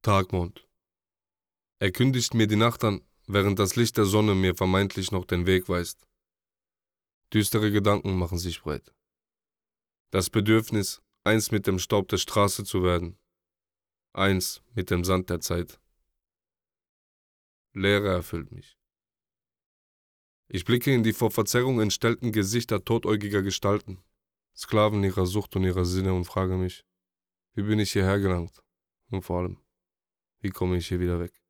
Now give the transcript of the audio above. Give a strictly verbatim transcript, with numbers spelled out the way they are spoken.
Tagmond. Er kündigt mir die Nacht an, während das Licht der Sonne mir vermeintlich noch den Weg weist. Düstere Gedanken machen sich breit. Das Bedürfnis, eins mit dem Staub der Straße zu werden, eins mit dem Sand der Zeit. Leere erfüllt mich. Ich blicke in die vor Verzerrung entstellten Gesichter todäugiger Gestalten, Sklaven ihrer Sucht und ihrer Sinne, und frage mich, wie bin ich hierher gelangt? Und vor allem, wie komme ich hier wieder weg?